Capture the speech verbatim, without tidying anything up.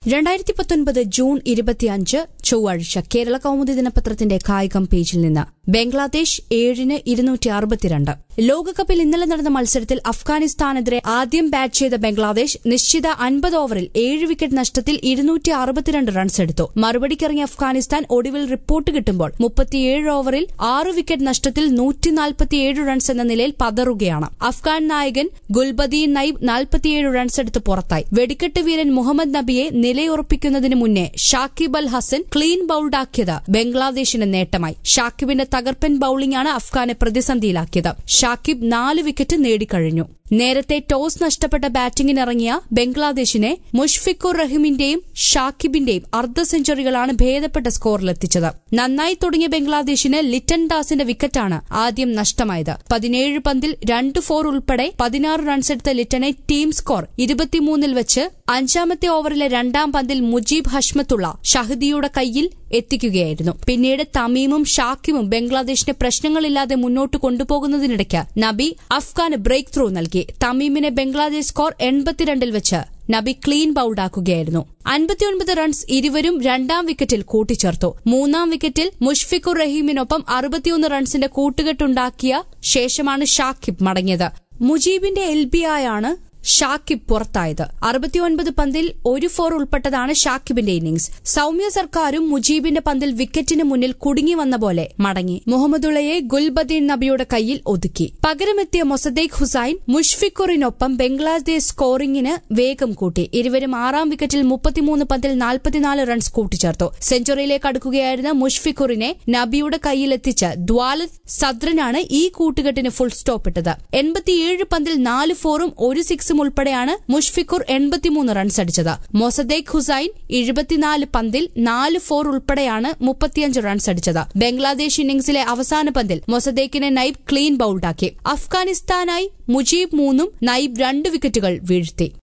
രണ്ടായിരത്തി പത്തൊൻപത് ജൂൺ ഇരുപത്തിയഞ്ച് ചൊവ്വാഴ്ച കേരള കൗമുദി ദിനപത്രത്തിന്റെ കായികം പേജിൽ നിന്ന് ബംഗ്ലാദേശ് ഏഴിന് ഇരുന്നൂറ്റി അറുപത്തിരണ്ട്. ലോകകപ്പിൽ ഇന്നലെ നടന്ന മത്സരത്തിൽ അഫ്ഗാനിസ്ഥാനെതിരെ ആദ്യം ബാറ്റ് ചെയ്ത ബംഗ്ലാദേശ് നിശ്ചിത അൻപത് ഓവറിൽ ഏഴ് വിക്കറ്റ് നഷ്ടത്തിൽ ഇരുന്നൂറ്റി അറുപത്തിരണ്ട് റൺസ് എടുത്തു. മറുപടിക്കിറങ്ങിയ അഫ്ഗാനിസ്ഥാൻ ഒടുവിൽ റിപ്പോർട്ട് കിട്ടുമ്പോൾ മുപ്പത്തിയേഴ് ഓവറിൽ ആറ് വിക്കറ്റ് നഷ്ടത്തിൽ നൂറ്റി നാൽപ്പത്തിയേഴ് റൺസ് എന്ന നിലയിൽ പതറുകയാണ്. അഫ്ഗാൻ നായകൻ ഗുൽബദീൻ നൈബ് നാൽപ്പത്തിയേഴ് റൺസ് എടുത്ത് പുറത്തായി. വെടിക്കെട്ട് വീരൻ മുഹമ്മദ് നബിയെ നിലയുറപ്പിക്കുന്നതിന് മുന്നേ ഷാക്കിബ് അൽ ഹസൻ ക്ലീൻ ബൌൾഡാക്കിയത് ബംഗ്ലാദേശിന് നേട്ടമായി. ഷാക്കിബിന്റെ തകർപ്പൻ ബൌളിംഗാണ് അഫ്ഗാനെ പ്രതിസന്ധിയിലാക്കിയത്. ഷാക്കിബ് നാല് വിക്കറ്റ് നേടിക്കഴിഞ്ഞു. നേരത്തെ ടോസ് നഷ്ടപ്പെട്ട ബാറ്റിംഗിനിറങ്ങിയ ബംഗ്ലാദേശിനെ മുഷ്ഫിഖുർ റഹീമിന്റെയും ഷാക്കിബിന്റെയും അർദ്ധ സെഞ്ചുറികളാണ് ഭേദപ്പെട്ട സ്കോറിലെത്തിച്ചത്. നന്നായി തുടങ്ങിയ ബംഗ്ലാദേശിന് ലിറ്റൻ ദാസിന്റെ വിക്കറ്റാണ് ആദ്യം നഷ്ടമായത്. പതിനേഴ് പന്തിൽ രണ്ട് ഫോർ ഉൾപ്പെടെ പതിനാറ് റൺസെടുത്ത ലിറ്റനെ ടീം സ്കോർ ഇരുപത്തിമൂന്നിൽ വെച്ച് അഞ്ചാമത്തെ ഓവറിലെ രണ്ടാം പന്തിൽ മുജീബ് ഹഷ്മത്തുള്ള ഷഹദിയുടെ കൈയിൽ എത്തിക്കുകയായിരുന്നു. പിന്നീട് തമീമും ഷാക്കിബും ബംഗ്ലാദേശിനെ പ്രശ്നങ്ങളില്ലാതെ മുന്നോട്ട് കൊണ്ടുപോകുന്നതിനിടയ്ക്ക് നബി അഫ്ഗാന് ബ്രേക്ക് ത്രൂ നൽകി. തമീമിനെ ബംഗ്ലാദേശ് സ്കോർ എൺപത്തിരണ്ടിൽ വെച്ച് നബി ക്ലീൻ ബൌൾഡാക്കുകയായിരുന്നു. അൻപത്തിയൊൻപത് റൺസ് ഇരുവരും രണ്ടാം വിക്കറ്റിൽ കൂട്ടിച്ചേർത്തു. മൂന്നാം വിക്കറ്റിൽ മുഷ്ഫിഖുർ റഹീമിനൊപ്പം അറുപത്തിയൊന്ന് റൺസിന്റെ കൂട്ടുകെട്ടുണ്ടാക്കിയ ശേഷമാണ് ഷാക്കിബ് മടങ്ങിയത്. മുജീബിന്റെ എൽ ബി ആയാണ് ഷാക്കിബ് പുറത്തായത്. അറുപത്തിയൊൻപത് പന്തിൽ ഒരു ഫോർ ഉൾപ്പെട്ടതാണ് ഷാക്കിബിന്റെ ഇന്നിംഗ്സ്. സൌമ്യ സർക്കാരും മുജീബിന്റെ പന്തിൽ വിക്കറ്റിന് മുന്നിൽ കുടുങ്ങി വന്ന പോലെ മടങ്ങി. മുഹമ്മദുള്ളയെ ഗുൽബദീൻ നബിയുടെ കൈയിൽ ഒതുക്കി. പകരമെത്തിയ മൊസദേഖ് ഹുസൈൻ മുഷ്ഫിഖുറിനൊപ്പം ബംഗ്ലാദേശ് സ്കോറിംഗിന് വേഗം കൂട്ടി. ഇരുവരും ആറാം വിക്കറ്റിൽ മുപ്പത്തിമൂന്ന് പന്തിൽ നാൽപ്പത്തിനാല് റൺസ് കൂട്ടിച്ചേർത്തു. സെഞ്ചുറിയിലേക്ക് അടുക്കുകയായിരുന്ന മുഷ്ഫിഖുറിനെ നബിയുടെ കൈയിലെത്തിച്ച് ദ്വാലത് സദ്രനാണ് ഈ കൂട്ടുകെട്ടിന് ഫുൾ സ്റ്റോപ്പിട്ടത്. എൺപത്തിയേഴ് പന്തിൽ നാല് ഫോറും ഒരു സിക്സും ഉൾപ്പെടെയാണ് മുഷ്ഫിഖുർ എൺപത്തിമൂന്ന് റൺസ് അടിച്ചത്. മൊസദേഖ് ഹുസൈൻ എഴുപത്തിനാല് പന്തിൽ നാല് ഫോർ ഉൾപ്പെടെയാണ് മുപ്പത്തിയഞ്ച് റൺസ് അടിച്ചത്. ബംഗ്ലാദേശ് ഇന്നിംഗ്സിലെ അവസാന പന്തിൽ മൊസദേക്കിനെ നൈബ് ക്ലീൻ ബൌൾഡാക്കി. അഫ്ഗാനിസ്ഥാനായി മുജീബ് മൂന്നും നൈബ് രണ്ട് വിക്കറ്റുകൾ വീഴ്ത്തി.